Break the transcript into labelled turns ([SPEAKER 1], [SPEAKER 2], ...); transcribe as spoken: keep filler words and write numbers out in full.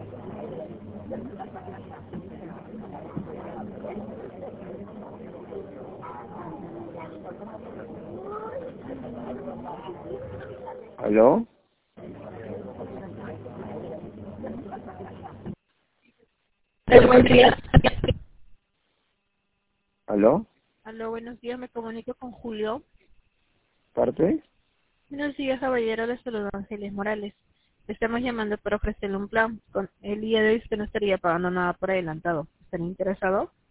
[SPEAKER 1] ¿Aló?
[SPEAKER 2] Hola, buen día.
[SPEAKER 1] ¿Aló?
[SPEAKER 2] Aló, buenos días, me comunico con Julio.
[SPEAKER 1] ¿Parte?
[SPEAKER 2] Buenos días, caballero, le saludo Ángeles Morales. Le estamos llamando para ofrecerle un plan. Con el día de hoy usted no estaría pagando nada por adelantado. ¿Estaría interesado?